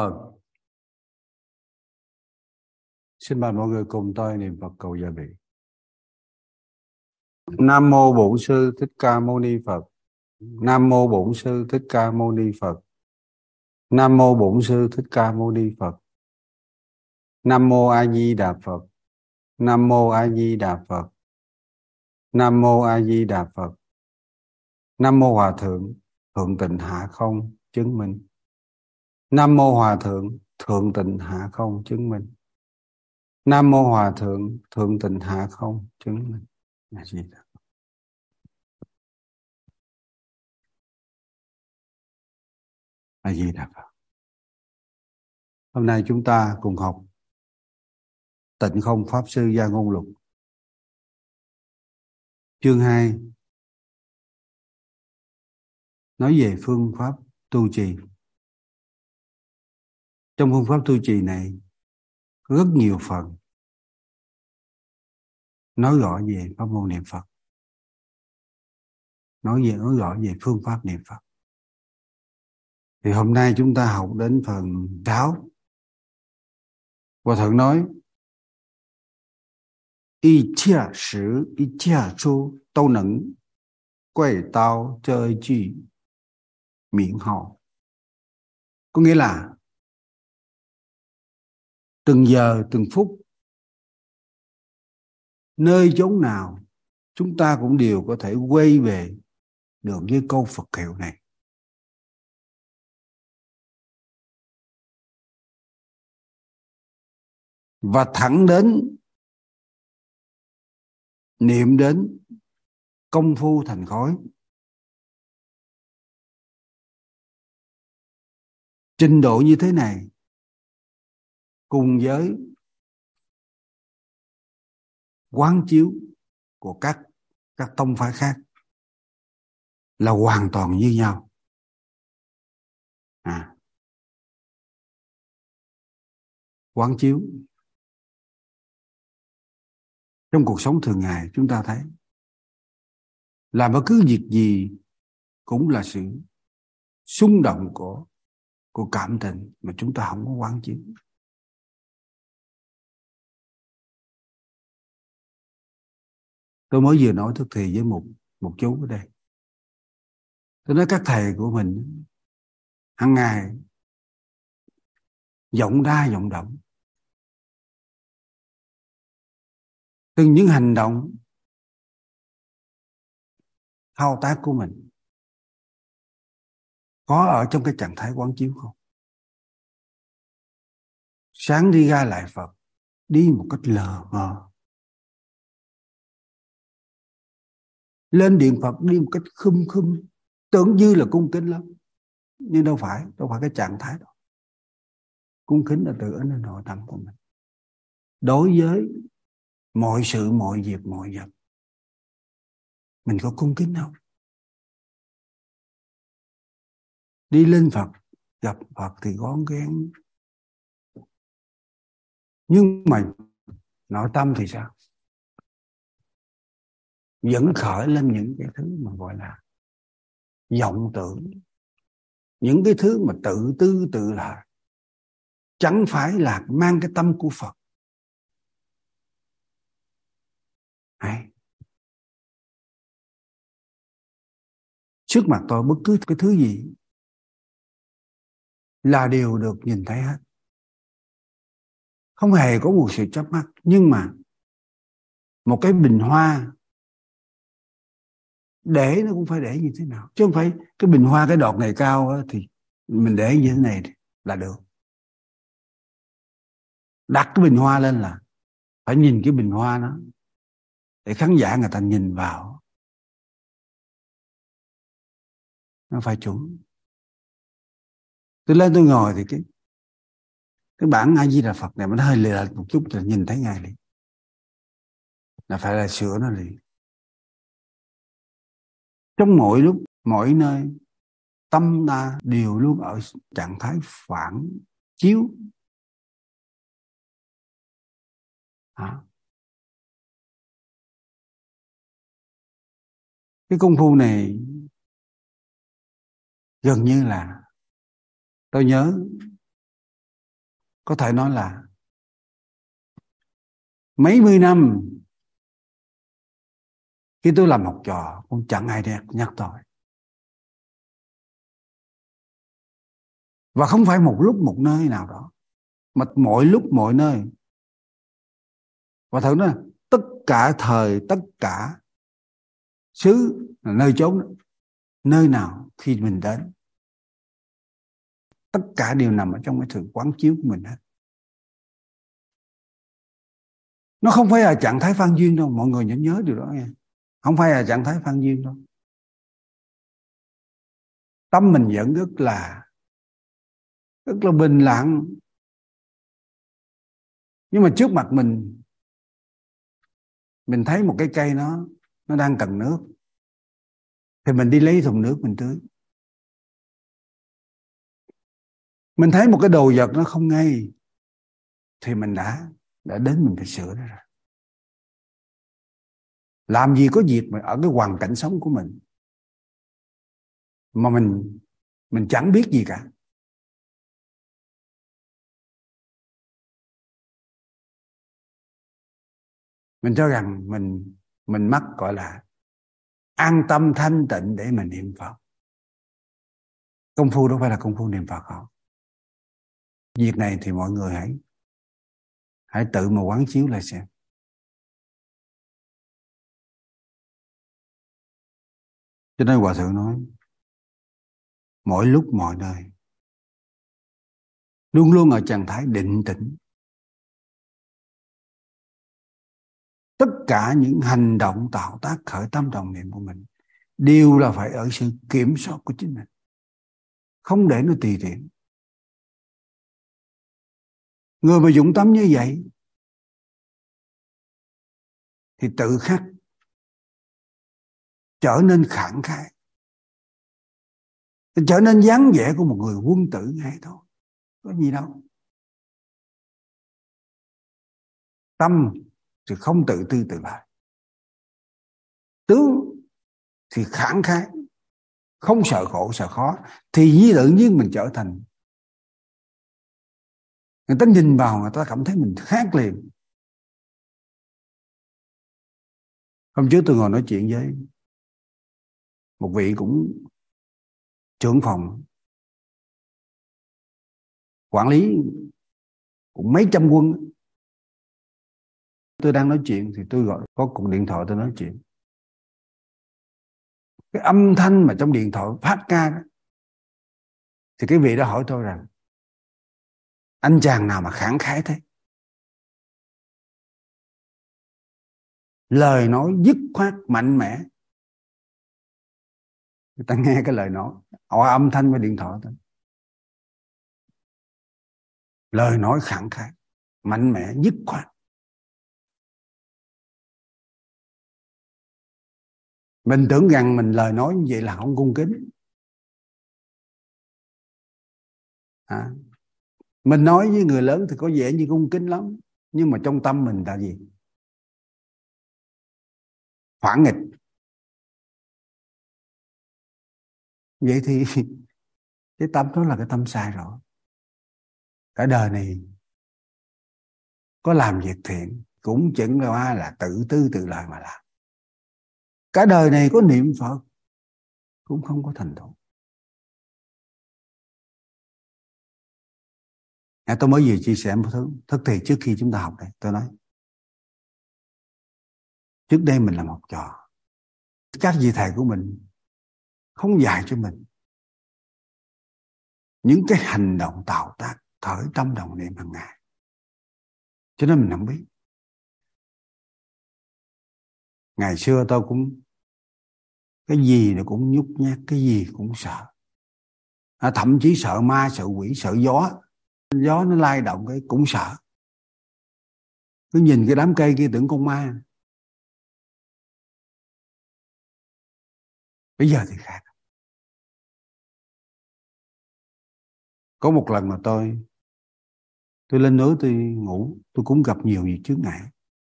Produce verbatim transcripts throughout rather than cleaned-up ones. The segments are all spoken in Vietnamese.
Vâng. Xin mời mọi người cùng tôi niệm Phật cầu gia bị. Nam mô Bổn Sư Thích Ca Mâu Ni Phật. Nam mô Bổn Sư Thích Ca Mâu Ni Phật. Nam mô Bổn Sư Thích Ca Mâu Ni Phật. Nam mô A Di Đà Phật. Nam mô A Di Đà Phật. Nam mô A Di Đà Phật. Nam mô Hòa Thượng Thượng Tịnh Hạ Không chứng minh. Nam mô Hòa Thượng Thượng Tịnh Hạ Không chứng minh. Nam mô Hòa Thượng Thượng Tịnh Hạ Không chứng minh. A Di Đà. A Di Đà Phật. Hôm nay chúng ta cùng học Tịnh Không Pháp Sư Gia Ngôn Lục, chương hai, nói về phương pháp tu trì. Trong phương pháp tu trì này có rất nhiều phần nói rõ về pháp môn niệm Phật, nói về nói rõ về phương pháp niệm Phật. Thì hôm nay chúng ta học đến phần sáu. Hòa Thượng nói: Y chia sử, y chia chu, đâu nẫn quay tao chơi chi miệng hậu. Có nghĩa là từng giờ, từng phút, nơi chốn nào chúng ta cũng đều có thể quay về được với câu Phật hiệu này. Và thẳng đến niệm đến công phu thành khối. Trình độ như thế này cùng với quán chiếu của các các tông phái khác là hoàn toàn như nhau. À, quán chiếu trong cuộc sống thường ngày chúng ta thấy làm bất cứ việc gì cũng là sự xung động của của cảm tình mà chúng ta không có quán chiếu. Tôi mới vừa nói thức thì với một một chú ở đây. Tôi nói các thầy của mình hàng ngày vọng ra vọng động, từng những hành động thao tác của mình có ở trong cái trạng thái quán chiếu không? Sáng đi ra lại Phật, đi một cách lờ mờ. Lên điện Phật đi một cách khum khum, tưởng như là cung kính lắm, nhưng đâu phải, đâu phải cái trạng thái đó. Cung kính là từ ở nơi nội tâm của mình. Đối với mọi sự, mọi việc, mọi vật, mình có cung kính không? Đi lên Phật, gặp Phật thì gón ghén, nhưng mà nội tâm thì sao? Vẫn khởi lên những cái thứ mà gọi là vọng tưởng, những cái thứ mà tự tư tự lợi, chẳng phải là mang cái tâm của Phật. Hay. Trước mặt tôi bất cứ cái thứ gì là đều được nhìn thấy hết, không hề có một sự chớp mắt. Nhưng mà một cái bình hoa để nó cũng phải để như thế nào, chứ không phải cái bình hoa cái đọt này cao á, thì mình để như thế này là được. Đặt cái bình hoa lên là phải nhìn cái bình hoa đó để khán giả người ta nhìn vào, nó phải chuẩn. Tôi lên tôi ngồi thì cái cái bản A Di Đà Phật này nó hơi lệch một chút là nhìn thấy ngay liền, là phải là sửa nó liền. Trong mọi lúc mọi nơi tâm ta đều luôn ở trạng thái phản chiếu. À, cái công phu này gần như là tôi nhớ có thể nói là mấy mươi năm khi tôi làm học trò cũng chẳng ai đẹp nhắc tôi. Và không phải một lúc một nơi nào đó, mà mọi lúc mọi nơi. Và thử nói tất cả thời, tất cả xứ là nơi chốn, nơi nào khi mình đến, tất cả đều nằm ở trong cái sự quán chiếu của mình hết. Nó không phải là trạng thái phan duyên đâu, mọi người nhớ nhớ điều đó nghe. Không phải là trạng thái phan duyên đâu. Tâm mình vẫn rất là rất là bình lặng, nhưng mà trước mặt mình mình thấy một cái cây nó nó đang cần nước, thì mình đi lấy thùng nước mình tưới. Mình thấy một cái đồ vật nó không ngay, thì mình đã đã đến mình phải sửa nó rồi. Làm gì có việc mà ở cái hoàn cảnh sống của mình mà mình mình chẳng biết gì cả. Mình cho rằng mình mình mắc gọi là an tâm thanh tịnh để mình niệm Phật. Công phu đâu phải là công phu niệm Phật không. Việc này thì mọi người hãy hãy tự mà quán chiếu lại xem. Cho nên Hòa Thượng nói mỗi lúc mọi nơi luôn luôn ở trạng thái định tĩnh. Tất cả những hành động tạo tác khởi tâm đồng niệm của mình đều là phải ở sự kiểm soát của chính mình, không để nó tùy tiện. Người mà dụng tâm như vậy thì tự khắc trở nên khẳng khái, trở nên dáng vẻ của một người quân tử ngay thôi. Có gì đâu. Tâm thì không tự tư tự lại, tướng thì khẳng khái, không sợ khổ sợ khó, thì tự nhiên mình trở thành, người ta nhìn vào người ta cảm thấy mình khác liền. Hôm trước tôi ngồi nói chuyện với một vị cũng trưởng phòng quản lý cũng mấy trăm quân. Tôi đang nói chuyện thì tôi gọi có cuộc điện thoại, tôi nói chuyện. Cái âm thanh mà trong điện thoại phát ra đó, thì cái vị đó hỏi tôi rằng anh chàng nào mà khẳng khái thế, lời nói dứt khoát mạnh mẽ. Người ta nghe cái lời nói họ âm thanh với điện thoại thôi, lời nói khẳng khái mạnh mẽ dứt khoát. Mình tưởng rằng mình lời nói như vậy là không cung kính à. Mình nói với người lớn thì có vẻ như cung kính lắm, nhưng mà trong tâm mình là gì? Phản nghịch. Vậy thì cái tâm đó là cái tâm sai rồi. Cả đời này có làm việc thiện cũng chẳng qua là tự tư tự lợi mà làm. Cả đời này có niệm Phật cũng không có thành tựu. À, tôi mới vừa chia sẻ một thứ thật thì trước khi chúng ta học đây, tôi nói trước đây mình làm học trò, các vị thầy của mình không dạy cho mình những cái hành động tạo tác khởi tâm đồng niệm hàng ngày, cho nên mình không biết. Ngày xưa tôi cũng cái gì nó cũng nhút nhát, cái gì cũng sợ à, thậm chí sợ ma, sợ quỷ, sợ gió. Gió nó lay động cái cũng sợ, cứ nhìn cái đám cây kia tưởng con ma. Bây giờ thì khác. Có một lần mà tôi tôi lên núi tôi ngủ, tôi cũng gặp nhiều việc chướng ngại,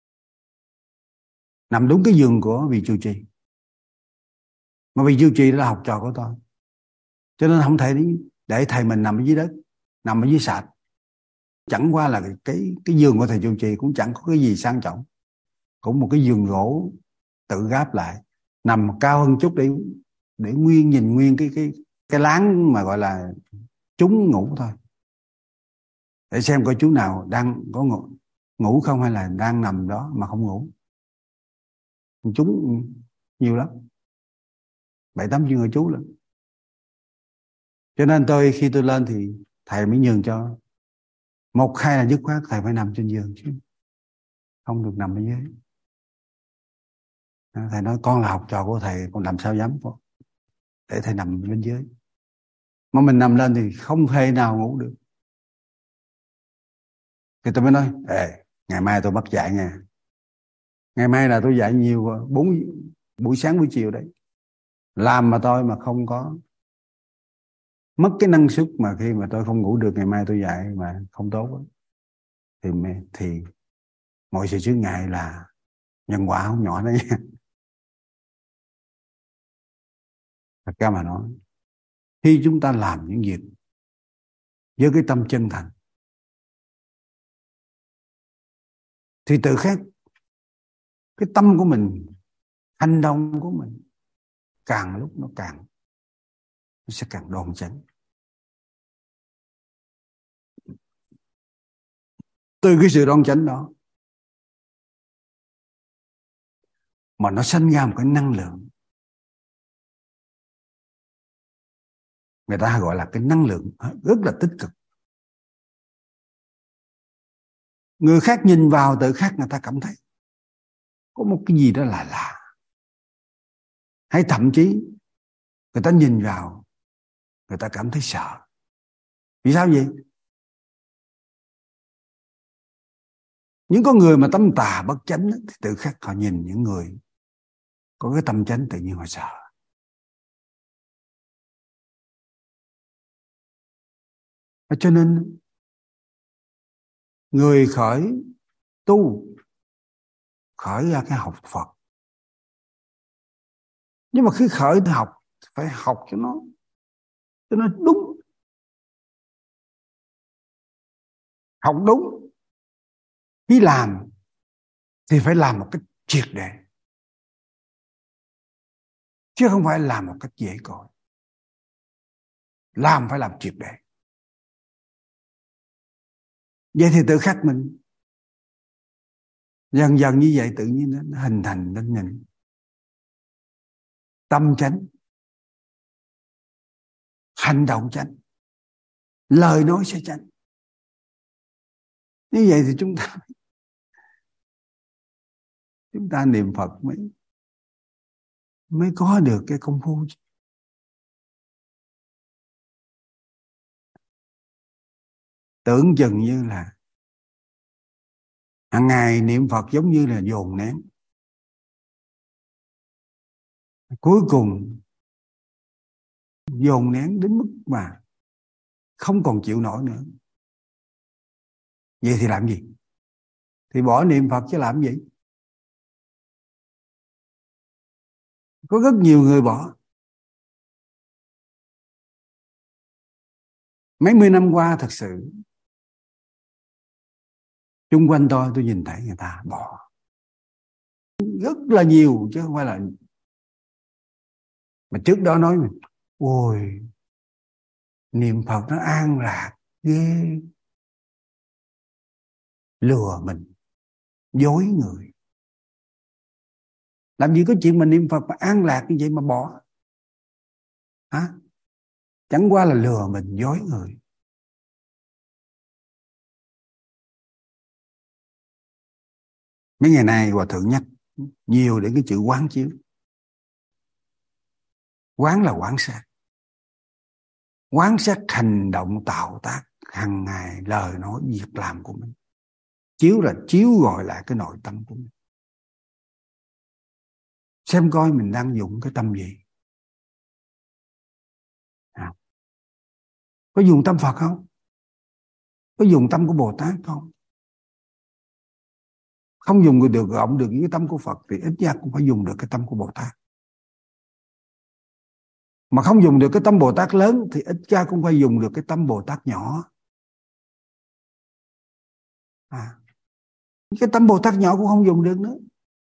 nằm đúng cái giường của vị trụ trì, mà vị trụ trì là học trò của tôi, cho nên không thể để thầy mình nằm ở dưới đất, nằm ở dưới sạp. chẳng qua là cái cái, cái giường của thầy trụ trì cũng chẳng có cái gì sang trọng, cũng một cái giường gỗ tự gáp lại, nằm cao hơn chút để để nguyên nhìn nguyên cái cái cái láng mà gọi là chúng ngủ thôi, để xem coi chú nào đang có ngủ, ngủ không hay là đang nằm đó mà không ngủ. Chúng nhiều lắm, bảy tám chương ở chú lắm. Cho nên tôi khi tôi lên thì thầy mới nhường cho một hai là dứt khoát thầy phải nằm trên giường chứ không được nằm ở dưới. Thầy nói con là học trò của thầy, con làm sao dám có để thầy nằm bên dưới, mà mình nằm lên thì không thể nào ngủ được. Thì tôi mới nói ê, ngày mai tôi bắt dạy nha, ngày mai là tôi dạy nhiều, bốn buổi sáng buổi chiều đấy, làm mà tôi mà không có mất cái năng suất, mà khi mà tôi không ngủ được ngày mai tôi dạy mà không tốt thì thì mọi sự chướng ngại là nhân quả không nhỏ đó nha. Thật ra mà nói, khi chúng ta làm những việc với cái tâm chân thành thì tự khắc cái tâm của mình, hành động của mình càng lúc nó càng nó sẽ càng đoan chánh. Từ cái sự đoan chánh đó mà nó sinh ra một cái năng lượng, người ta gọi là cái năng lượng rất là tích cực. Người khác nhìn vào tự khắc người ta cảm thấy có một cái gì đó là lạ, hay thậm chí người ta nhìn vào người ta cảm thấy sợ. Vì sao vậy? Những con người mà tâm tà bất chánh thì tự khắc họ nhìn những người có cái tâm chánh tự nhiên họ sợ. Cho nên người khởi tu, khởi ra cái học Phật, nhưng mà khi khởi học phải học cho nó cho nó đúng, học đúng. Khi làm thì phải làm một cách triệt để, chứ không phải làm một cách dễ coi. Làm phải làm triệt để. Vậy thì tự khắc mình dần dần như vậy tự nhiên nó hình thành nên mình tâm chánh, hành động chánh, lời nói sẽ chánh. Như vậy thì chúng ta chúng ta niệm Phật mới mới có được cái công phu. Tưởng chừng như là hàng ngày niệm Phật giống như là dồn nén, cuối cùng dồn nén đến mức mà không còn chịu nổi nữa. Vậy thì làm gì? Thì bỏ niệm Phật chứ làm gì? Có rất nhiều người bỏ. Mấy mươi năm qua thật sự chung quanh tôi tôi nhìn thấy người ta bỏ rất là nhiều, chứ không phải là mà trước đó nói mình ôi niệm Phật nó an lạc ghê, lừa mình, dối người. Làm gì có chuyện mà niệm Phật mà an lạc như vậy mà bỏ hả? Chẳng qua là lừa mình, dối người. Mấy ngày nay Hòa Thượng nhắc nhiều đến cái chữ quán chiếu. Quán là quán sát, quán sát hành động tạo tác hàng ngày, lời nói việc làm của mình. Chiếu là chiếu gọi lại cái nội tâm của mình, xem coi mình đang dùng cái tâm gì. À, có dùng tâm Phật không? Có dùng tâm của Bồ Tát không? Không dùng được gọng được cái tâm của Phật thì ít nhất cũng phải dùng được cái tâm của Bồ Tát. Mà không dùng được cái tâm Bồ Tát lớn thì ít ra cũng phải dùng được cái tâm Bồ Tát nhỏ. À, cái tâm Bồ Tát nhỏ cũng không dùng được nữa.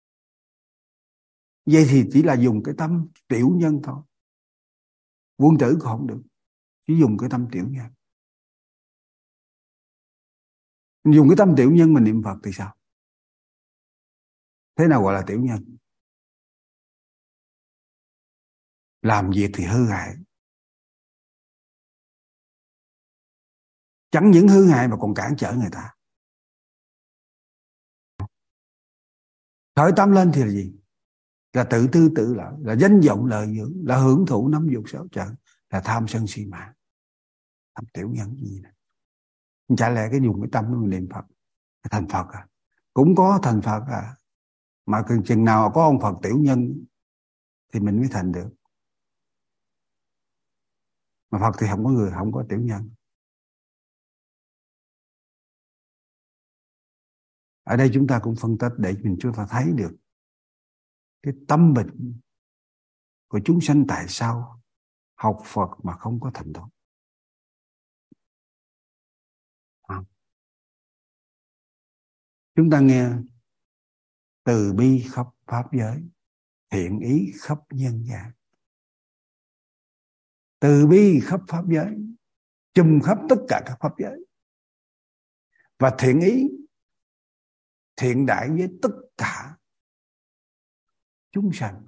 Vậy thì chỉ là dùng cái tâm tiểu nhân thôi. Quân tử cũng không được, chỉ dùng cái tâm tiểu nhân. Mình dùng cái tâm tiểu nhân mình niệm Phật thì sao? Thế nào gọi là tiểu nhân? Làm việc thì hư hại. Chẳng những hư hại mà còn cản trở người ta. Khởi tâm lên thì là gì? Là tự tư tự lợi, là danh vọng lợi dưỡng, là hưởng thụ năm dục sáu trần, là tham sân si mạng. Tâm tiểu nhân gì này? Chả lẽ cái dùng cái tâm của mình niệm Phật thành Phật à? Cũng có thành Phật à, mà chừng nào có ông Phật tiểu nhân thì mình mới thành được. Mà Phật thì không có người, không có tiểu nhân. Ở đây chúng ta cũng phân tích để mình chúng ta thấy được cái tâm bệnh của chúng sanh tại sao học Phật mà không có thành tựu. À, chúng ta nghe từ bi khắp pháp giới, thiện ý khắp nhân gian. Từ bi khắp pháp giới, chùm khắp tất cả các pháp giới. Và thiện ý, thiện đại với tất cả chúng sanh.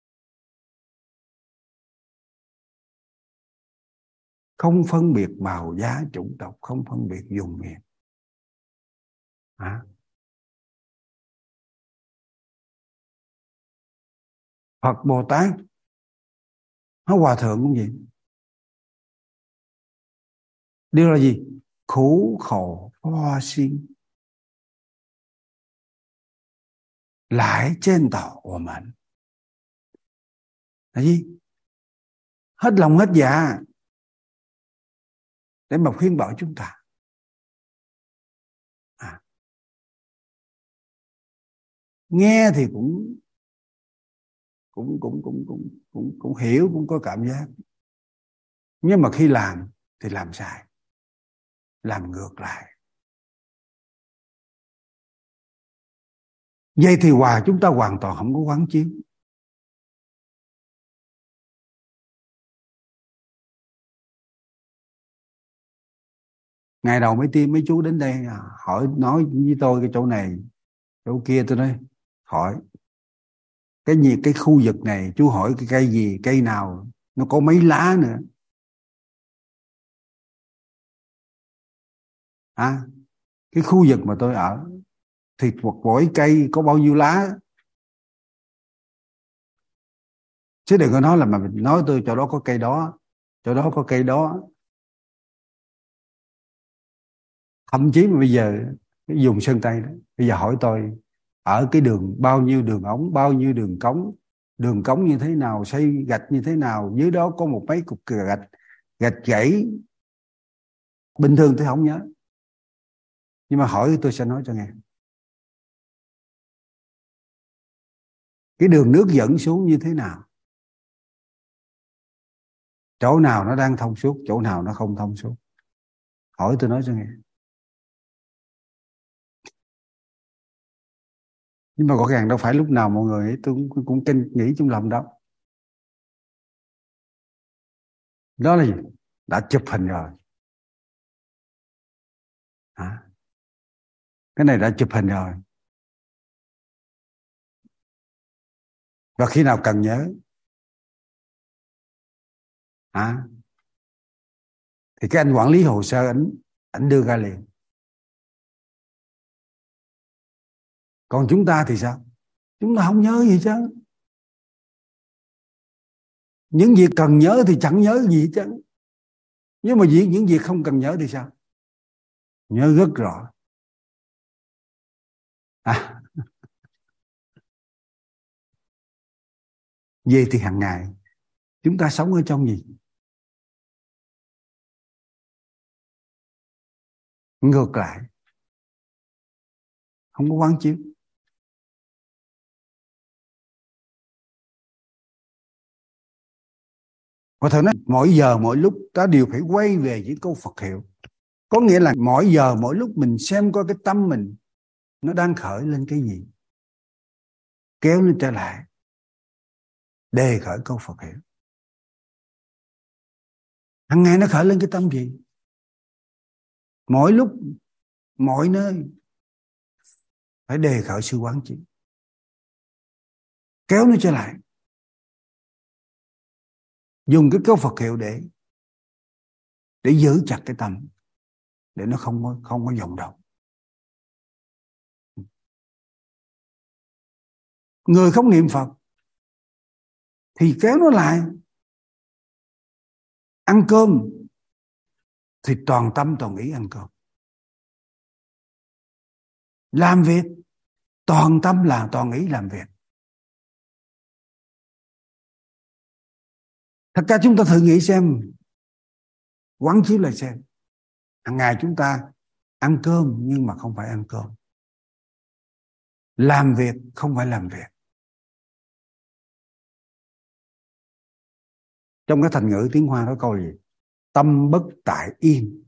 Không phân biệt màu giá chủng tộc, không phân biệt vùng miền. À, Phật Bồ Tát, nó Hòa Thượng cũng vậy. Điều là gì? Khổ khổ hoa sinh, lại trên tàu của mình. Là gì? Hết lòng hết dạ để mà khuyên bảo chúng ta. À, nghe thì cũng cũng cũng cũng cũng cũng cũng hiểu, cũng có cảm giác. Nhưng mà khi làm thì làm sai, làm ngược lại. Vậy thì hòa chúng ta hoàn toàn không có quán chiếu. Ngày đầu mấy tiên mấy chú đến đây hỏi, nói với tôi cái chỗ này chỗ kia, tôi nói hỏi cái gì, cái khu vực này chú hỏi cái cây gì, cây nào nó có mấy lá nữa. À, cái khu vực mà tôi ở thì một mỗi cây có bao nhiêu lá, chứ đừng có nói là mà mình nói tôi chỗ đó có cây đó, chỗ đó có cây đó. Thậm chí mà bây giờ cái vùng Sơn Tây đó, bây giờ hỏi tôi ở cái đường bao nhiêu đường ống, bao nhiêu đường cống, đường cống như thế nào, xây gạch như thế nào, dưới đó có một mấy cục gạch gạch gãy, bình thường tôi không nhớ, nhưng mà hỏi tôi sẽ nói cho nghe. Cái đường nước dẫn xuống như thế nào, chỗ nào nó đang thông suốt, chỗ nào nó không thông suốt, hỏi tôi nói cho nghe. Nhưng mà rõ ràng đâu phải lúc nào mọi người ấy, tôi cũng, cũng kinh nghĩ trong lòng đâu. Đó là gì? Đã chụp hình rồi. Hả? Cái này đã chụp hình rồi. Và khi nào cần nhớ, à, thì cái anh quản lý hồ sơ ảnh ảnh đưa ra liền. Còn chúng ta thì sao? Chúng ta không nhớ gì chứ. Những việc cần nhớ thì chẳng nhớ gì chứ. Nhưng mà việc những việc không cần nhớ thì sao? Nhớ rất rõ. À, vậy thì hàng ngày chúng ta sống ở trong gì? Ngược lại, không có quán chiếu. Và thật nói mỗi giờ mỗi lúc ta đều phải quay về với câu Phật hiệu. Có nghĩa là mỗi giờ mỗi lúc mình xem coi cái tâm mình nó đang khởi lên cái gì, kéo nó trở lại, đề khởi câu Phật hiệu. Hằng ngày nó khởi lên cái tâm gì, mỗi lúc mọi nơi phải đề khởi sự quán chiếu, kéo nó trở lại, dùng cái câu Phật hiệu để để giữ chặt cái tâm, để nó không có không có vọng động. Người không niệm Phật thì kéo nó lại, ăn cơm thì toàn tâm toàn ý ăn cơm, làm việc toàn tâm là toàn ý làm việc. Thật ra chúng ta thử nghĩ xem, quán chiếu lại xem, hàng ngày chúng ta ăn cơm nhưng mà không phải ăn cơm, làm việc không phải làm việc. Trong cái thành ngữ tiếng Hoa có câu gì? Tâm bất tại yên,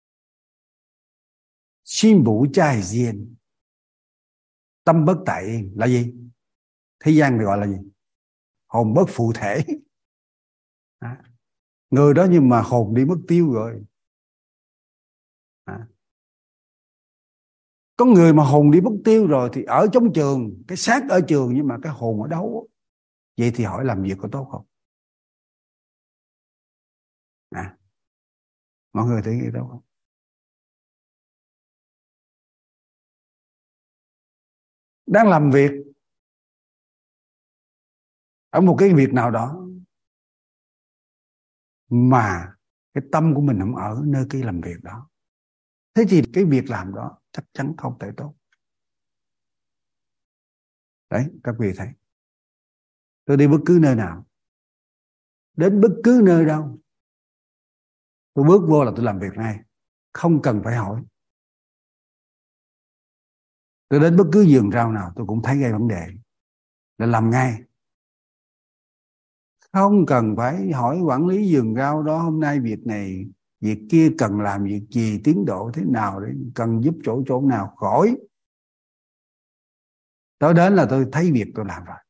心不在焉. Tâm bất tại yên là gì? Thế gian gọi là gì? Hồn bất phụ thể. À, người đó nhưng mà hồn đi mất tiêu rồi. À, có người mà hồn đi mất tiêu rồi thì ở trong trường, cái xác ở trường nhưng mà cái hồn ở đâu? Vậy thì hỏi làm việc có tốt không? À, mọi người thấy nghĩ tốt không? Đang làm việc ở một cái việc nào đó mà cái tâm của mình không ở nơi cái làm việc đó, thế thì cái việc làm đó chắc chắn không thể tốt. Đấy, các vị thấy, tôi đi bất cứ nơi nào, đến bất cứ nơi đâu, tôi bước vô là tôi làm việc ngay, không cần phải hỏi. Tôi đến bất cứ vườn rau nào tôi cũng thấy gây vấn đề là làm ngay, không cần phải hỏi quản lý vườn rau đó hôm nay việc này việc kia cần làm việc gì, tiến độ thế nào, để cần giúp chỗ chỗ nào khỏi. Tới đến là tôi thấy việc tôi làm rồi.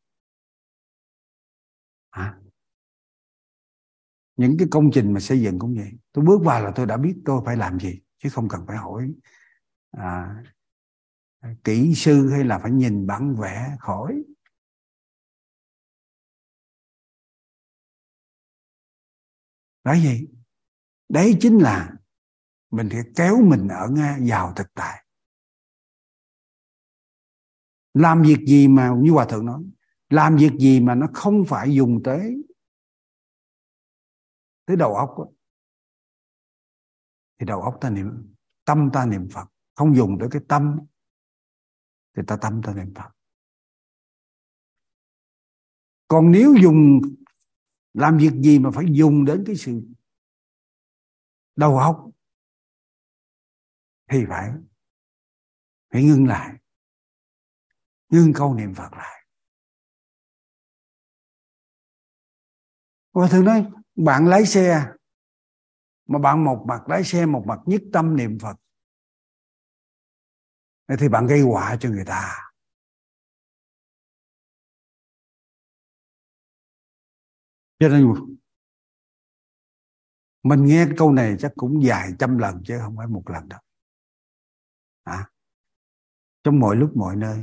À, những cái công trình mà xây dựng cũng vậy, tôi bước vào là tôi đã biết tôi phải làm gì, chứ không cần phải hỏi à, kỹ sư hay là phải nhìn bản vẽ, khỏi. Đấy gì? Đấy chính là mình phải kéo mình ở ngay vào thực tại. Làm việc gì mà như Hòa Thượng nói, làm việc gì mà nó không phải dùng tới tới đầu óc đó, thì đầu óc ta niệm, tâm ta niệm Phật. Không dùng tới cái tâm thì ta tâm ta niệm Phật. Còn nếu dùng, làm việc gì mà phải dùng đến cái sự đầu óc thì phải phải ngưng lại, ngưng câu niệm Phật lại. Và thường nói bạn lái xe mà bạn một mặt lái xe một mặt nhất tâm niệm Phật thì bạn gây họa cho người ta. Cho nên mình nghe câu này chắc cũng vài trăm lần chứ không phải một lần đâu. À, trong mọi lúc mọi nơi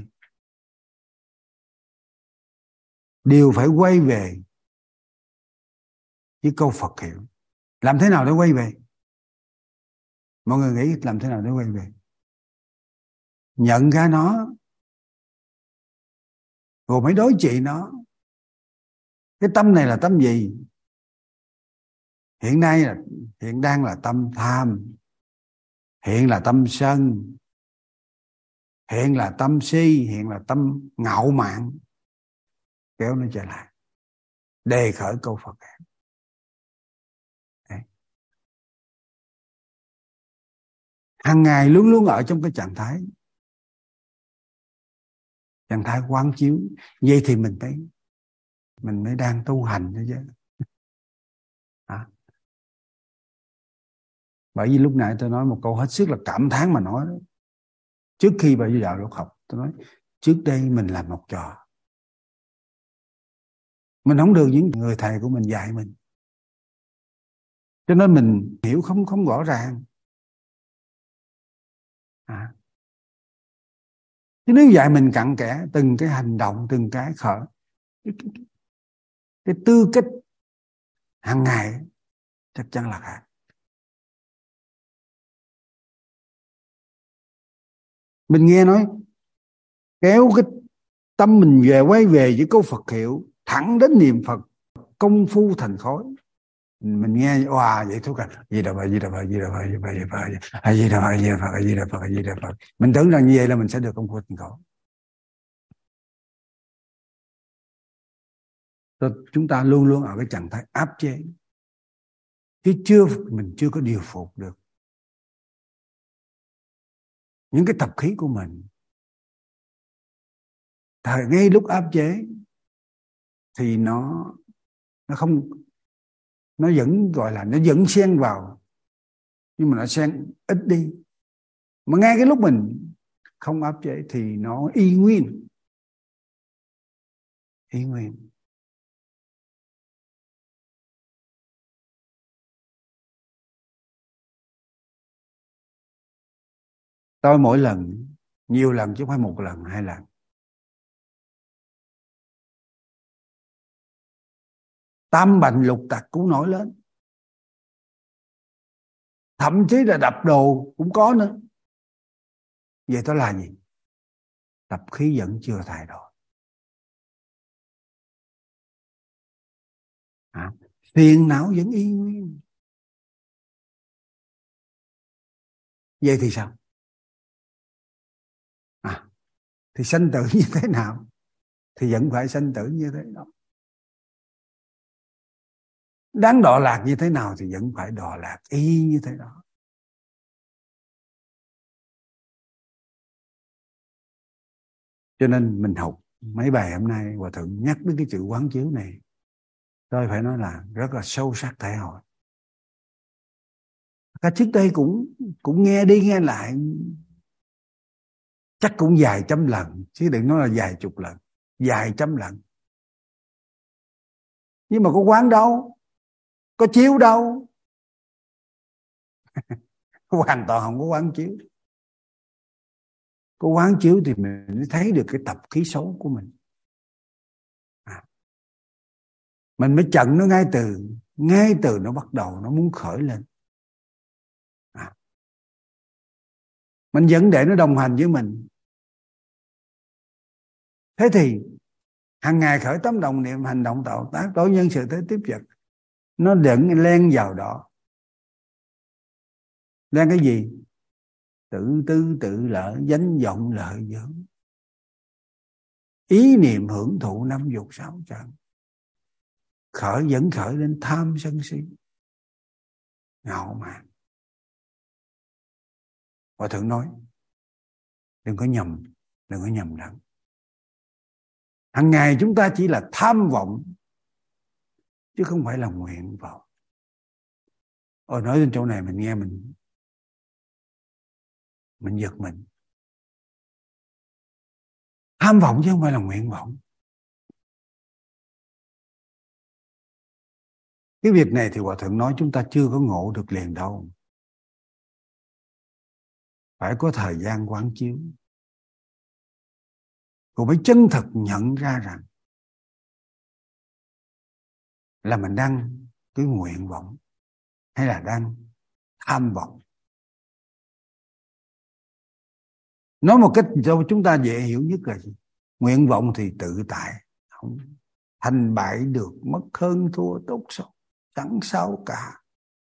đều phải quay về với câu Phật hiệu. Làm thế nào để quay về? Mọi người nghĩ làm thế nào để quay về? Nhận ra nó rồi mới đối trị nó. Cái tâm này là tâm gì? Hiện nay là hiện đang là tâm tham, hiện là tâm sân, hiện là tâm si, hiện là tâm ngạo mạn. Kéo nó trở lại, đề khởi câu Phật. Đấy. Hàng ngày luôn luôn ở trong cái trạng thái trạng thái quán chiếu. Vậy thì mình thấy mình mới đang tu hành đó chứ. À, Bởi vì lúc nãy tôi nói một câu hết sức là cảm thán mà nói đó. Trước khi vào vào lớp học tôi nói trước đây mình làm học trò, mình không được những người thầy của mình dạy mình, cho nên mình hiểu không không rõ ràng. À, chứ nếu dạy mình cặn kẽ từng cái hành động, từng cái khởi cái, cái, cái tư cách hàng ngày chắc chắn là khác. Mình nghe nói kéo cái tâm mình về, quay về với câu Phật hiệu, thẳng đến niệm Phật, công phu thành khối. Mình nghe wow vậy thôi cả, gì đâu vậy, gì đâu vậy, gì đâu vậy, gì đâu vậy, gì đâu vậy, gì đâu vậy, gì đâu vậy, gì đâu vậy. Mình tưởng rằng như vậy là mình sẽ được công phu thành khối. Chúng ta luôn luôn ở cái trạng thái áp chế, chứ chưa mình chưa có điều phục được những cái tập khí của mình. Thời ngay lúc áp chế thì nó nó không, nó vẫn gọi là nó vẫn xen vào, nhưng mà nó xen ít đi. Mà ngay cái lúc mình không áp chế thì nó y nguyên, y nguyên. Tôi mỗi lần, nhiều lần chứ không phải một lần hai lần, tam bệnh lục tặc cũng nổi lên, thậm chí là đập đồ cũng có nữa. Vậy đó là gì? Tập khí vẫn chưa thay đổi. À, phiền não vẫn y nguyên. Vậy thì sao? À, thì sanh tử như thế nào thì vẫn phải sanh tử như thế đó. Đáng đọa lạc như thế nào thì vẫn phải đọa lạc y như thế đó. Cho nên mình học mấy bài hôm nay Hòa Thượng nhắc đến cái chữ quán chiếu này, tôi phải nói là rất là sâu sắc thể hội. Các trước đây cũng cũng nghe đi nghe lại, chắc cũng vài trăm lần, chứ đừng nói là vài chục lần, vài trăm lần. Nhưng mà có quán đâu, có chiếu đâu. Hoàn toàn không có quán chiếu. Có quán chiếu thì mình mới thấy được cái tập khí xấu của mình. À, mình mới chặn nó ngay từ ngay từ nó bắt đầu nó muốn khởi lên. À, mình vẫn để nó đồng hành với mình. Thế thì hàng ngày khởi tâm đồng niệm, hành động tạo tác, đối nhân sự thế tiếp vật, nó đừng len vào đó. Len cái gì? Tự tư tự lợi, danh vọng lợi dưỡng, ý niệm hưởng thụ năm dục sáu trần, khởi dẫn khởi lên tham sân si, ngạo mạn. Hòa Thượng nói đừng có nhầm, đừng có nhầm lẫn. Hàng ngày chúng ta chỉ là tham vọng chứ không phải là nguyện vọng. Ôi, nói đến chỗ này mình nghe mình mình giật mình. Tham vọng chứ không phải là nguyện vọng. Cái việc này thì Hòa Thượng nói chúng ta chưa có ngộ được liền đâu. Phải có thời gian quán chiếu, cũng phải chân thực nhận ra rằng là mình đang cái nguyện vọng hay là đang tham vọng. Nói một cách cho chúng ta dễ hiểu nhất là gì? Nguyện vọng thì tự tại, không thành bại được mất hơn thua tốt xấu, chẳng sao cả.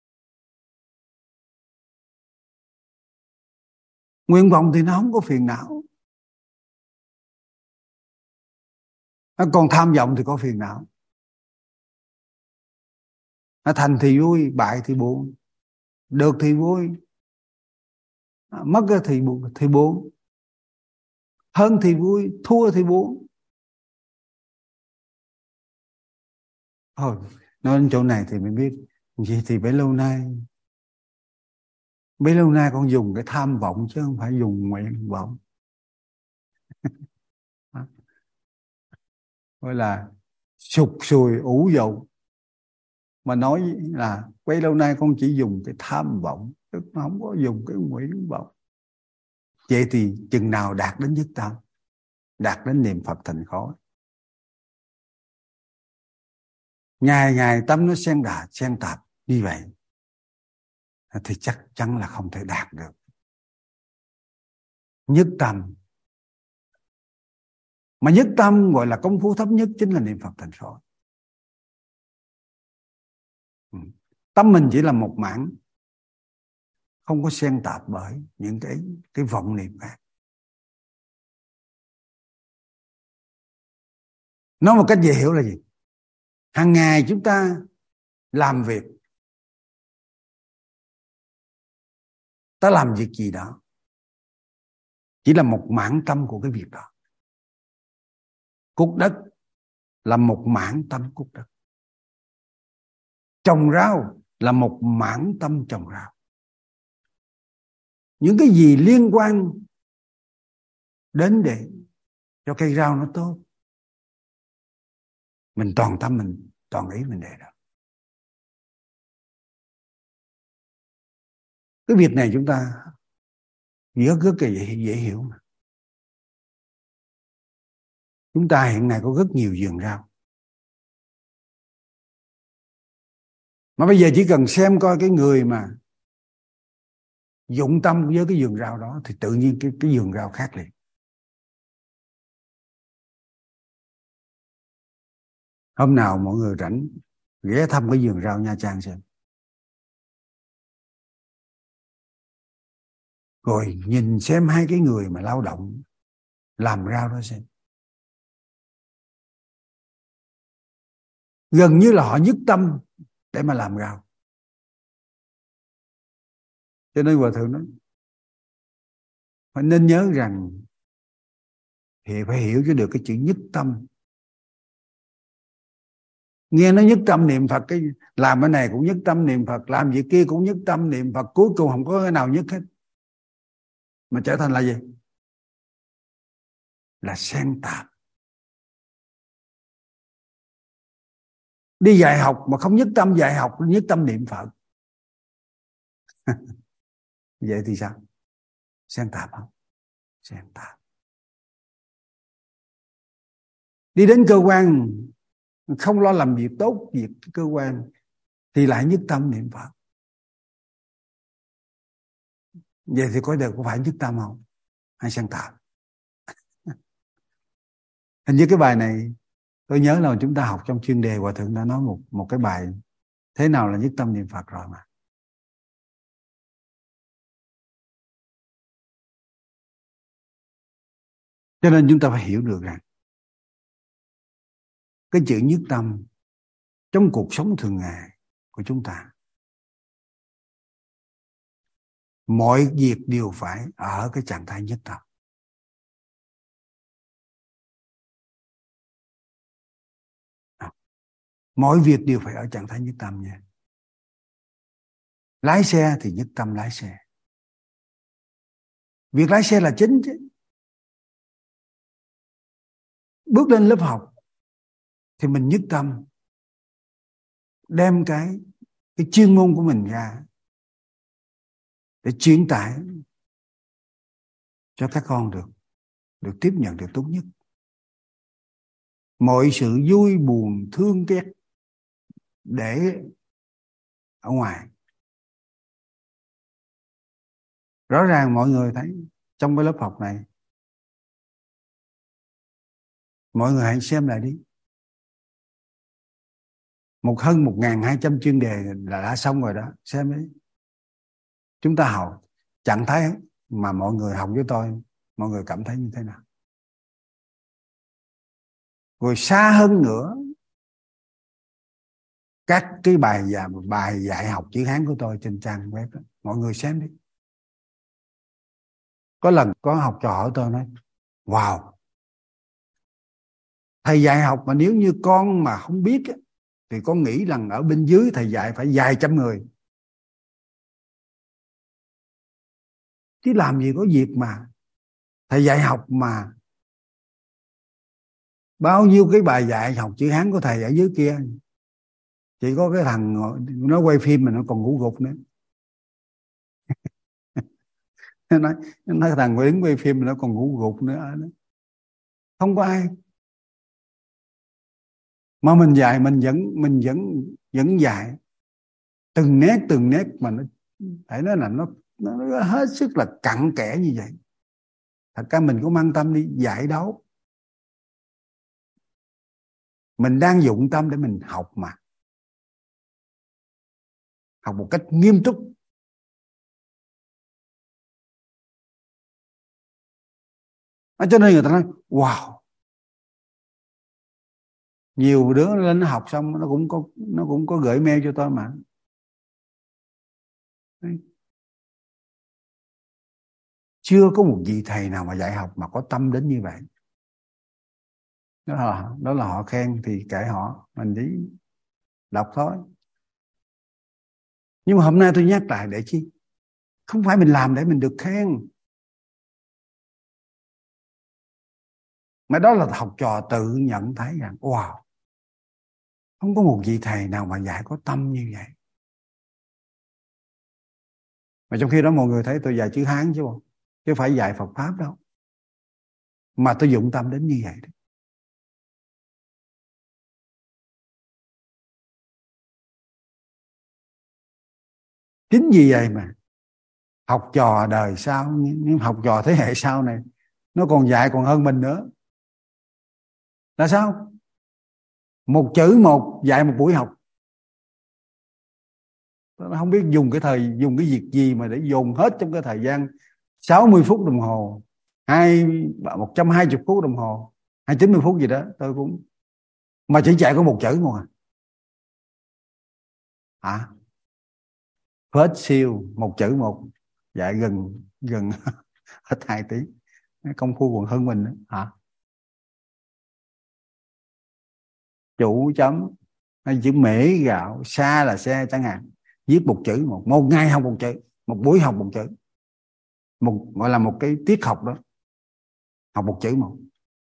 Nguyện vọng thì nó không có phiền não, còn tham vọng thì có phiền não. Thành thì vui, bại thì buồn, được thì vui, mất thì buồn, thì buồn, hơn thì vui, thua thì buồn. Thôi, nói đến chỗ này thì mình biết gì thì bấy lâu nay Bấy lâu nay con dùng cái tham vọng chứ không phải dùng nguyện vọng. Gọi là sụt sùi ủ dậu, mà nói là bấy lâu nay con chỉ dùng cái tham vọng, chứ không có dùng cái nguyện vọng. Vậy thì chừng nào đạt đến nhất tâm, đạt đến niệm Phật thành khối, ngày ngày tâm nó xen đà xen tạp như vậy, thì chắc chắn là không thể đạt được nhất tâm. Mà nhất tâm gọi là công phu thấp nhất chính là niệm Phật thành khối. Tâm mình chỉ là một mảng, không có xen tạp bởi những cái cái vọng niệm khác. Nói một cách dễ hiểu là gì? Hàng ngày chúng ta làm việc, ta làm việc gì đó, chỉ là một mảng tâm của cái việc đó. Cuốc đất là một mảng tâm cuốc đất. Trồng rau là một mảng tâm trồng rau. Những cái gì liên quan đến để cho cây rau nó tốt, mình toàn tâm, mình toàn ý mình để đó. Cái việc này chúng ta rất rất là dễ, dễ hiểu mà. Chúng ta hiện nay có rất nhiều vườn rau, mà bây giờ chỉ cần xem coi cái người mà dụng tâm với cái vườn rau đó thì tự nhiên cái, cái vườn rau khác liền. Hôm nào mọi người rảnh ghé thăm cái vườn rau Nha Trang xem, rồi nhìn xem hai cái người mà lao động làm rau đó xem, gần như là họ nhất tâm để mà làm rau. Cho nên Hòa Thượng nói phải nên nhớ rằng thì phải hiểu cho được cái chữ nhất tâm. Nghe nó nhất tâm niệm Phật, cái làm cái này cũng nhất tâm niệm Phật, làm việc kia cũng nhất tâm niệm Phật, cuối cùng không có cái nào nhất hết, mà trở thành là gì? Là xen tạp. Đi dạy học mà không nhất tâm dạy học, nhất tâm niệm Phật vậy thì sao? Xen tạp không? Xen tạp. Đi đến cơ quan không lo làm việc tốt việc cơ quan thì lại nhất tâm niệm Phật, vậy thì có được có phải nhất tâm không hay xen tạp? Hình như cái bài này tôi nhớ là chúng ta học trong chuyên đề Hòa Thượng đã nói một một cái bài thế nào là nhất tâm niệm Phật rồi mà. Cho nên chúng ta phải hiểu được rằng cái chữ nhất tâm trong cuộc sống thường ngày của chúng ta, mọi việc đều phải ở cái trạng thái nhất tâm. Mọi việc đều phải ở trạng thái nhất tâm nha. Lái xe thì nhất tâm lái xe. Việc lái xe là chính chứ. Bước lên lớp học thì mình nhất tâm đem cái cái chuyên môn của mình ra để truyền tải cho các con được được tiếp nhận được tốt nhất. Mọi sự vui buồn thương ghét để ở ngoài. Rõ ràng mọi người thấy trong cái lớp học này, mọi người hãy xem lại đi, một hơn một ngàn hai trăm chuyên đề là đã xong rồi đó, xem đi. Chúng ta học trạng thái mà mọi người học với tôi, mọi người cảm thấy như thế nào? Rồi xa hơn nữa, các cái bài dạy, bài dạy học chữ Hán của tôi trên trang web đó, mọi người xem đi. Có lần có học trò hỏi tôi nói, wow, thầy dạy học mà nếu như con mà không biết thì con nghĩ rằng ở bên dưới thầy dạy phải vài trăm người. chứ làm gì có việc mà thầy dạy học mà bao nhiêu cái bài dạy học chữ Hán của thầy ở dưới kia, chỉ có cái thằng nó quay phim mà nó còn ngủ gục nữa. nó nói, nó nói thằng đứng quay phim mà nó còn ngủ gục nữa. Không có ai mà mình dạy, mình vẫn mình vẫn vẫn dạy từng nét từng nét mà nó phải nói là nó, nó, nó hết sức là cặn kẽ như vậy. Thật ra mình cũng mang tâm đi dạy đâu, mình đang dụng tâm để mình học mà, học một cách nghiêm túc. Cho nên người ta nói wow, nhiều đứa lên nó học xong nó cũng có nó cũng có gửi mail cho tôi mà. Đấy. Chưa có một vị thầy nào mà dạy học mà có tâm đến như vậy. Đó là, đó là họ khen thì kệ họ, mình chỉ đọc thôi. Nhưng mà hôm nay tôi nhắc lại để chi? Không phải mình làm để mình được khen, mà đó là học trò tự nhận thấy rằng wow, không có một vị thầy nào mà dạy có tâm như vậy. Mà trong khi đó mọi người thấy tôi dạy chữ Hán chứ không, chứ phải dạy Phật Pháp đâu, mà tôi dụng tâm đến như vậy đó. Chính vì vậy mà học trò đời sau, những học trò thế hệ sau này nó còn dạy còn hơn mình nữa. Là sao? Một chữ một dạy một buổi học. Nó không biết dùng cái thời dùng cái việc gì mà để dồn hết trong cái thời gian sáu mươi phút đồng hồ, hai một trăm hai mươi phút đồng hồ, hai chín mươi phút gì đó, tôi cũng mà chỉ dạy có một chữ một à. Hả? Phết siêu một chữ một, dạy gần gần hết hai tiếng, công phu còn hơn mình nữa. Hả? Chủ chấm hay chữ mễ gạo, xa là xe chẳng hạn, viết một chữ một, một ngày học một chữ, một buổi học một chữ, một gọi là một cái tiết học đó, học một chữ một.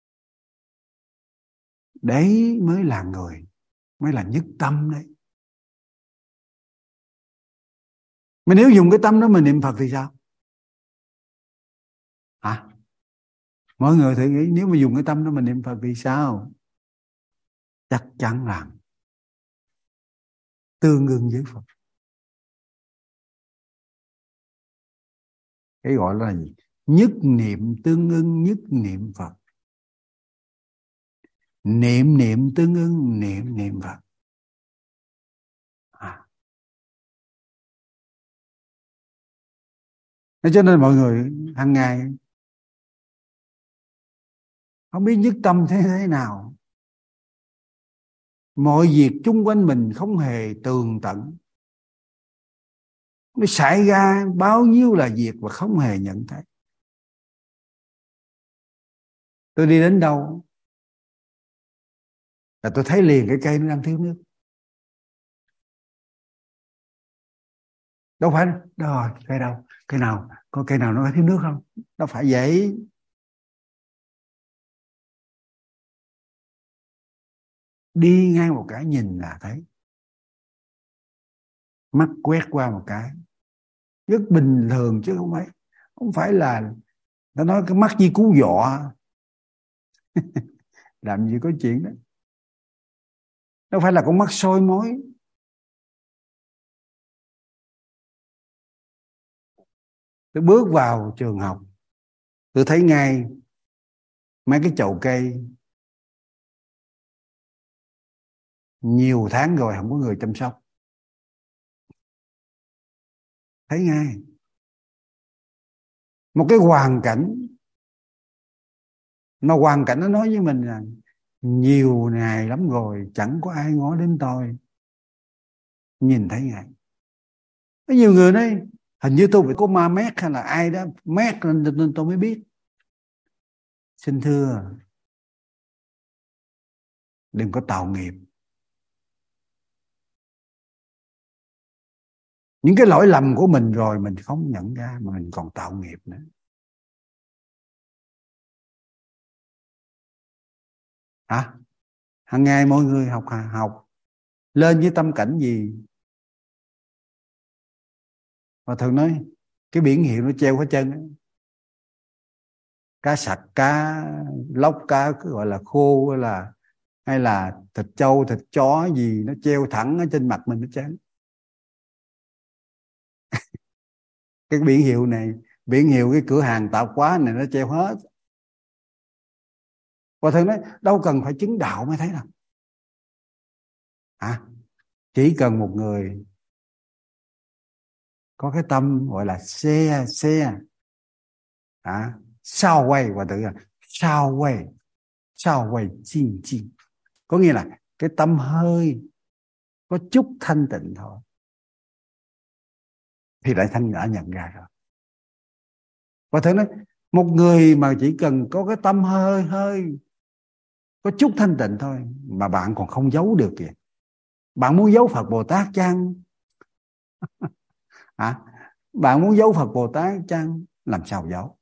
Đấy mới là người, mới là nhất tâm đấy. Mà nếu dùng cái tâm đó mình niệm Phật thì sao? Hả? Mọi người thử nghĩ, nếu mà dùng cái tâm đó mình niệm Phật thì sao? Chắc chắn là tương ưng với Phật. Cái gọi là gì? Nhất niệm tương ưng nhất niệm Phật. Niệm niệm tương ưng niệm niệm Phật. À. Cho nên mọi người hàng ngày không biết nhất tâm thế thế nào. Mọi việc chung quanh mình không hề tường tận. Nó xảy ra bao nhiêu là việc mà không hề nhận thấy. Tôi đi đến đâu là tôi thấy liền cái cây nó đang thiếu nước. Đâu phải rồi cây đâu, cây nào có cây nào nó thiếu nước không? Đâu phải vậy. Đi ngang một cái nhìn là thấy, mắt quét qua một cái rất bình thường, chứ không phải không phải là nó nói cái mắt như cú dọa. Làm gì có chuyện đó. Đâu phải là con mắt soi mói. Tôi bước vào trường học, tôi thấy ngay mấy cái chậu cây nhiều tháng rồi không có người chăm sóc. Thấy ngay một cái hoàn cảnh, mà hoàn cảnh nó nói với mình là nhiều ngày lắm rồi chẳng có ai ngó đến tôi. Nhìn thấy ngay. Có nhiều người nói hình như tôi phải có ma mét hay là ai đó mét nên, nên tôi mới biết. Xin thưa, đừng có tạo nghiệp. Những cái lỗi lầm của mình rồi mình không nhận ra mà mình còn tạo nghiệp nữa. Hả? Hàng ngày mọi người học học lên với tâm cảnh gì? Và thường nói cái biển hiệu nó treo hết chân ấy. Cá sặc, cá lóc, cá gọi là khô, hay là hay là thịt trâu, thịt chó gì nó treo thẳng ở trên mặt mình hết trơn. Cái biển hiệu này, biển hiệu cái cửa hàng tạp hóa này nó treo hết. Và thường nói đâu cần phải chứng đạo mới thấy đâu. À, chỉ cần một người có cái tâm gọi là xe xe à, sao quay, và tự là sao quay sao quay chinh chinh, có nghĩa là cái tâm hơi có chút thanh tịnh thôi thì đại thanh đã nhận ra rồi. Và thử nói một người mà chỉ cần có cái tâm hơi hơi có chút thanh tịnh thôi mà bạn còn không giấu được kìa. Bạn muốn giấu Phật Bồ Tát chăng? À, bạn muốn giấu Phật Bồ Tát chăng? Làm sao giấu?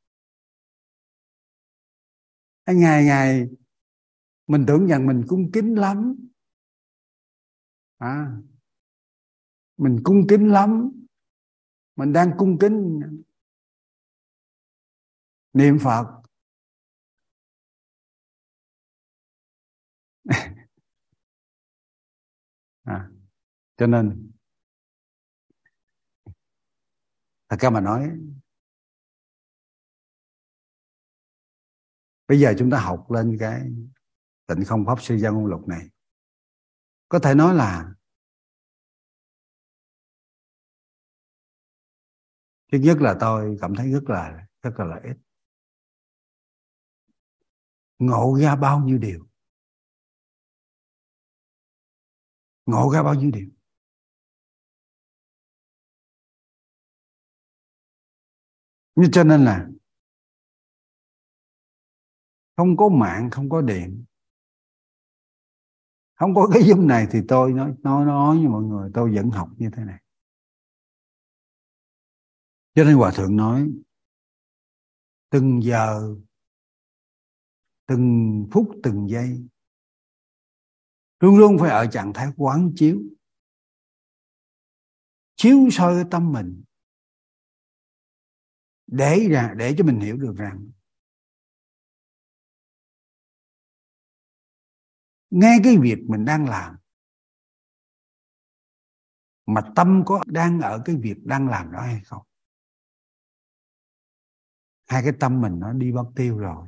Ngày ngày mình tưởng rằng mình cung kính lắm, à, mình cung kính lắm, mình đang cung kính niệm Phật. À, cho nên thật ra mà nói, bây giờ chúng ta học lên cái Tịnh Không Pháp Sư Gia Ngôn Lục này, có thể nói là thứ nhất là tôi cảm thấy rất là rất là lợi ích, ngộ ra bao nhiêu điều, ngộ ra bao nhiêu điều. Nhưng cho nên là không có mạng, không có điện, không có cái Zoom này thì tôi nói nói nói với mọi người tôi vẫn học như thế này. Cho nên Hòa Thượng nói từng giờ, từng phút, từng giây luôn luôn phải ở trạng thái quán chiếu, chiếu soi tâm mình để ra để cho mình hiểu được rằng ngay cái việc mình đang làm mà tâm có đang ở cái việc đang làm đó hay không. Hai cái tâm mình nó đi mất tiêu rồi.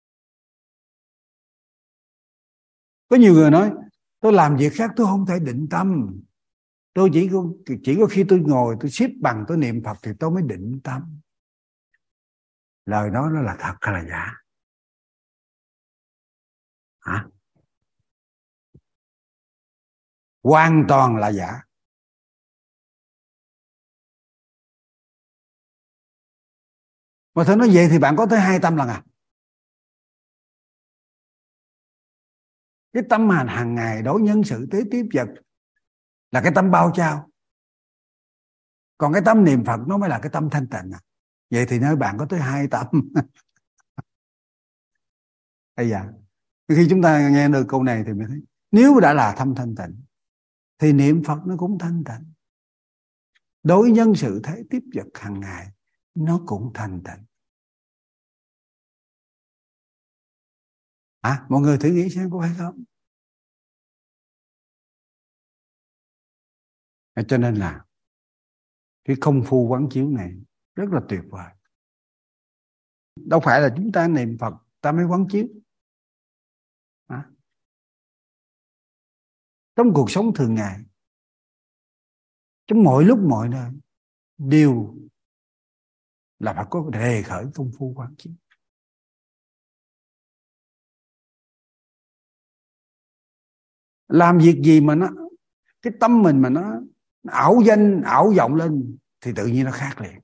Có nhiều người nói tôi làm việc khác tôi không thể định tâm, tôi chỉ có chỉ có khi tôi ngồi tôi xếp bằng tôi niệm Phật thì tôi mới định tâm. Lời đó nó là thật hay là giả? Hả? Hoàn toàn là giả. Mà thử nói vậy thì bạn có tới hai tâm lần à? Cái tâm hành hàng ngày đối nhân xử thế tiếp vật là cái tâm bao trao, còn cái tâm niệm Phật nó mới là cái tâm thanh tịnh à. Vậy thì nói bạn có tới hai tâm. Bây giờ khi chúng ta nghe được câu này thì mình thấy nếu đã là tâm thanh tịnh thì niệm Phật nó cũng thanh tịnh, đối nhân xử thế tiếp vật hàng ngày nó cũng thanh tịnh. À, mọi người thử nghĩ xem có phải không? Cho nên là cái công phu quán chiếu này rất là tuyệt vời. Đâu phải là chúng ta niệm Phật ta mới quán chiếu. À, trong cuộc sống thường ngày, trong mọi lúc mọi nơi đều là phải có đề khởi công phu quán chiếu. Làm việc gì mà nó cái tâm mình mà nó ảo danh ảo vọng lên thì tự nhiên nó khác liền.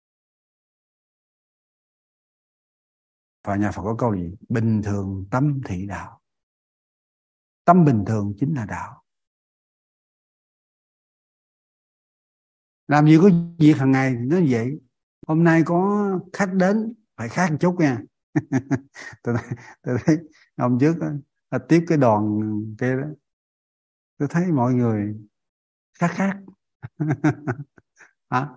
Và nhà Phật có câu gì? Bình thường tâm thị đạo. Tâm bình thường chính là đạo. Làm gì có việc hàng ngày thì nó vậy. Hôm nay có khách đến phải khác một chút nha. tôi, thấy, tôi thấy hôm trước đó, tiếp cái đoàn kia đó, tôi thấy mọi người khác khác. Hả?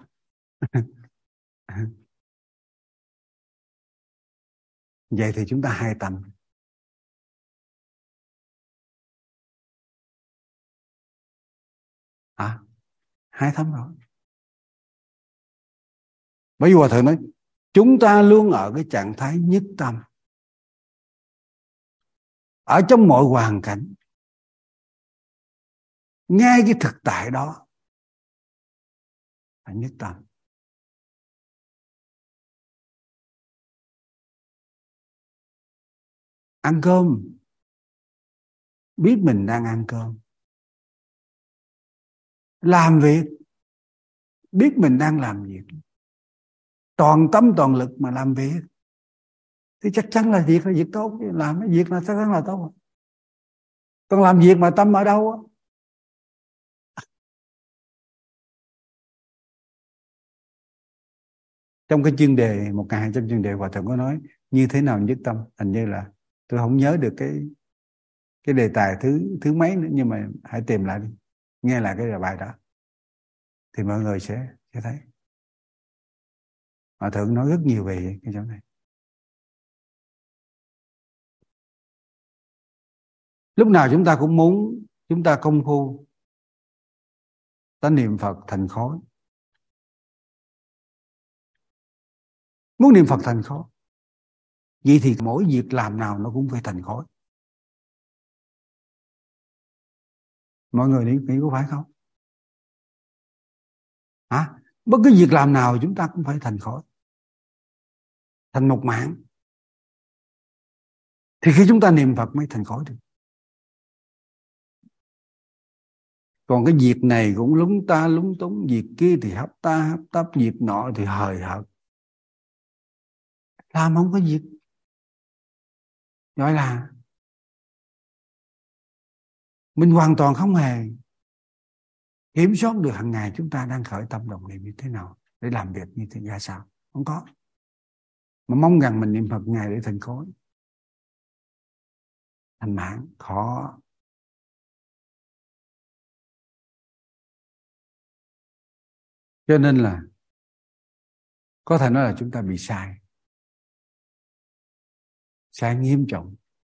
Vậy thì chúng ta hai tâm. Hả? Hai tâm rồi. Bởi vì Hòa Thượng nói chúng ta luôn ở cái trạng thái nhất tâm, ở trong mọi hoàn cảnh, ngay cái thực tại đó là nhất tâm. Ăn cơm biết mình đang ăn cơm, làm việc biết mình đang làm việc, toàn tâm toàn lực mà làm việc thì chắc chắn là việc là việc tốt. Làm cái việc là chắc chắn là tốt. Còn làm việc mà tâm ở đâu á? Trong cái chuyên đề một ngàn hai trăm chuyên đề, Hòa Thượng có nói như thế nào nhất tâm. Hình như là tôi không nhớ được cái cái đề tài thứ thứ mấy nữa, nhưng mà hãy tìm lại đi, nghe lại cái bài đó thì mọi người sẽ sẽ thấy Hòa Thượng nói rất nhiều về cái chỗ này. Lúc nào chúng ta cũng muốn chúng ta công phu ta niệm Phật thành khối, muốn niệm Phật thành khối. Vậy thì mỗi việc làm nào nó cũng phải thành khối. Mọi người nghĩ, nghĩ có phải không? Hả? Bất cứ việc làm nào chúng ta cũng phải thành khối, thành một mạng. Thì khi chúng ta niệm Phật mới thành khối được. Còn cái việc này cũng lúng ta lúng túng, việc kia thì hấp ta hấp tấp, việc nọ thì hời hợt, làm không có việc gọi là mình hoàn toàn không hề kiểm soát được hàng ngày chúng ta đang khởi tâm động niệm như thế nào, để làm việc như thế ra sao. Không có. Mà mong rằng mình niệm Phật ngày để thành khối, thành mạng, khó. Cho nên là có thể nói là chúng ta bị sai, sai nghiêm trọng.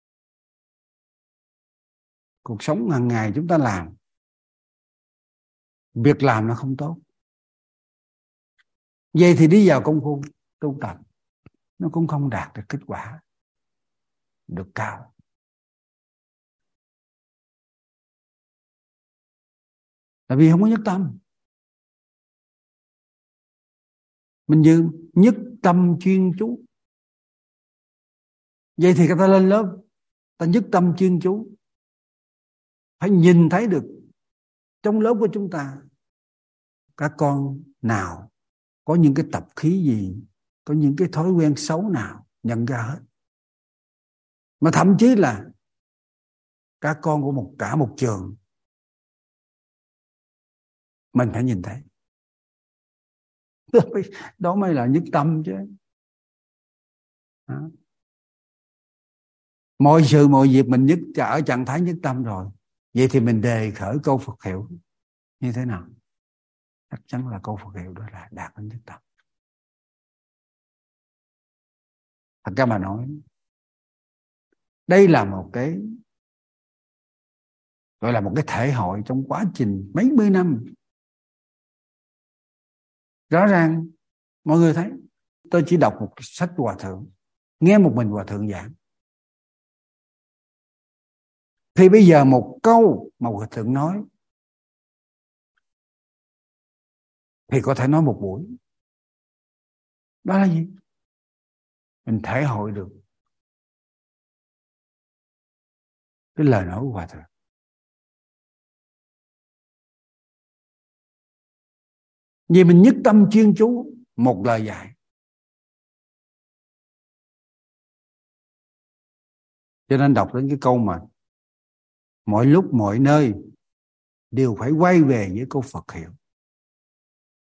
Cuộc sống hàng ngày chúng ta làm, việc làm nó không tốt. Vậy thì đi vào công phu tu tập, nó cũng không đạt được kết quả được cao. Tại vì không có nhất tâm. Mình như nhất tâm chuyên chú. Vậy thì người ta lên lớp, ta nhất tâm chuyên chú, phải nhìn thấy được trong lớp của chúng ta các con nào có những cái tập khí gì, có những cái thói quen xấu nào, nhận ra hết. Mà thậm chí là các con của một cả một trường mình phải nhìn thấy. Đó mới là nhất tâm chứ. Đó. Mọi sự mọi việc mình nhất ở trạng thái nhất tâm rồi, vậy thì mình đề khởi câu Phật hiệu như thế nào? Chắc chắn là câu Phật hiệu đó là đạt đến nhất tâm. Thật ra mà nói, đây là một cái gọi là một cái thể hội trong quá trình mấy mươi năm. Rõ ràng mọi người thấy, tôi chỉ đọc một sách Hòa Thượng, nghe một mình Hòa Thượng giảng, thì bây giờ một câu mà Hòa Thượng nói thì có thể nói một buổi. Đó là gì? Mình thể hội được cái lời nói của Hòa Thượng. Vì mình nhất tâm chuyên chú một lời dạy. Cho nên đọc đến cái câu mà mọi lúc mọi nơi đều phải quay về với câu Phật hiệu.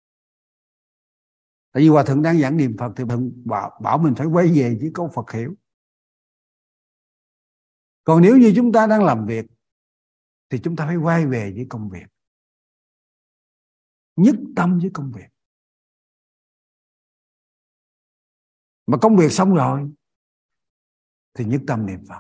Tại vì Hòa Thượng đang giảng niệm Phật thì mình bảo, bảo mình phải quay về với câu Phật hiểu. Còn nếu như chúng ta đang làm việc thì chúng ta phải quay về với công việc, nhất tâm với công việc. Mà công việc xong rồi thì nhất tâm niệm Phật.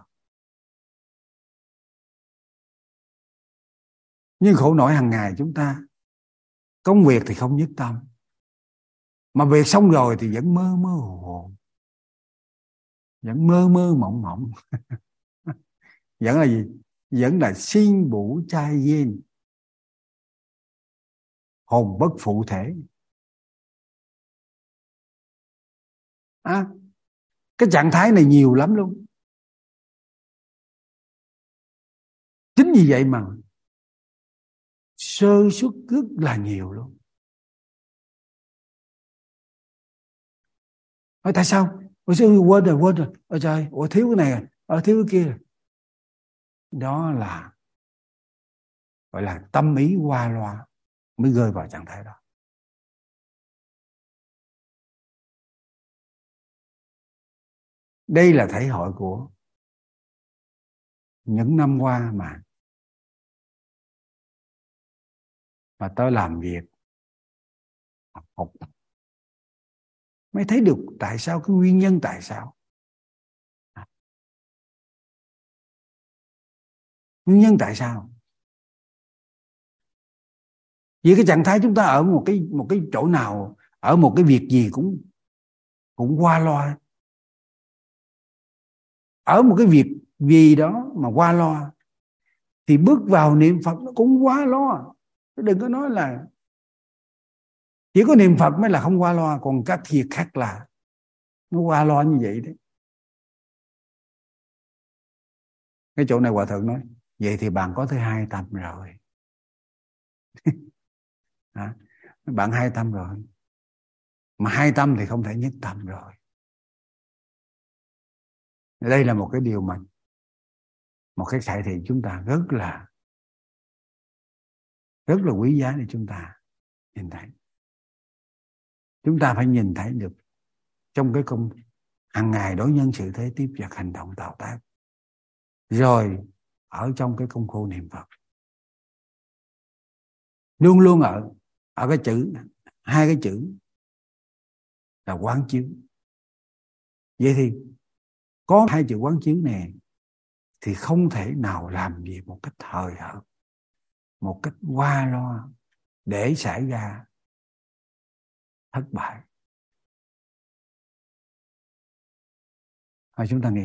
Nhưng khổ nỗi hàng ngày chúng ta công việc thì không nhất tâm, mà việc xong rồi thì vẫn mơ mơ hồ hồ, vẫn mơ mơ mộng mộng. Vẫn là gì? Vẫn là xin bủ trai dên, hồn bất phụ thể. À, cái trạng thái này nhiều lắm luôn. Chính vì vậy mà sơ suất rất là nhiều luôn. Hỏi tại sao? Ôi sao quên rồi, quên rồi. Ôi trời, ôi thiếu cái này, ôi thiếu cái kia. Đó là gọi là tâm ý qua loa mới rơi vào trạng thái đó. Đây là thể hội của những năm qua mà mà tớ làm việc học mới thấy được tại sao, cái nguyên nhân tại sao. Nguyên nhân tại sao? Vì cái trạng thái chúng ta ở một cái một cái chỗ nào, ở một cái việc gì cũng cũng qua loa. Ở một cái việc gì đó mà qua loa thì bước vào niệm Phật nó cũng quá loa. Đừng có nói là chỉ có niệm Phật mới là không qua loa, còn các việc khác là nó qua loa như vậy đấy. Cái chỗ này Hòa Thượng nói vậy thì bạn có thứ hai tâm rồi. À, bạn hai tâm rồi, mà hai tâm thì không thể nhất tâm rồi. Đây là một cái điều mà một cái khải thị chúng ta rất là rất là quý giá để chúng ta nhìn thấy. Chúng ta phải nhìn thấy được trong cái công hàng ngày đối nhân xử thế tiếp vật hành động tạo tác, rồi ở trong cái công phu niệm Phật luôn luôn ở ở cái chữ, hai cái chữ là quán chiếu. Vậy thì có hai chữ quán chiếu này thì không thể nào làm gì một cách hời hợt, một cách qua loa để xảy ra thất bại. Thôi chúng ta nghĩ,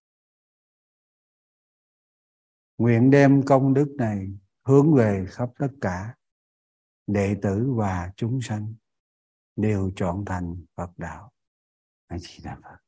nguyện đem công đức này hướng về khắp tất cả đệ tử và chúng sanh đều trọn thành Phật đạo. A Di Đà Phật.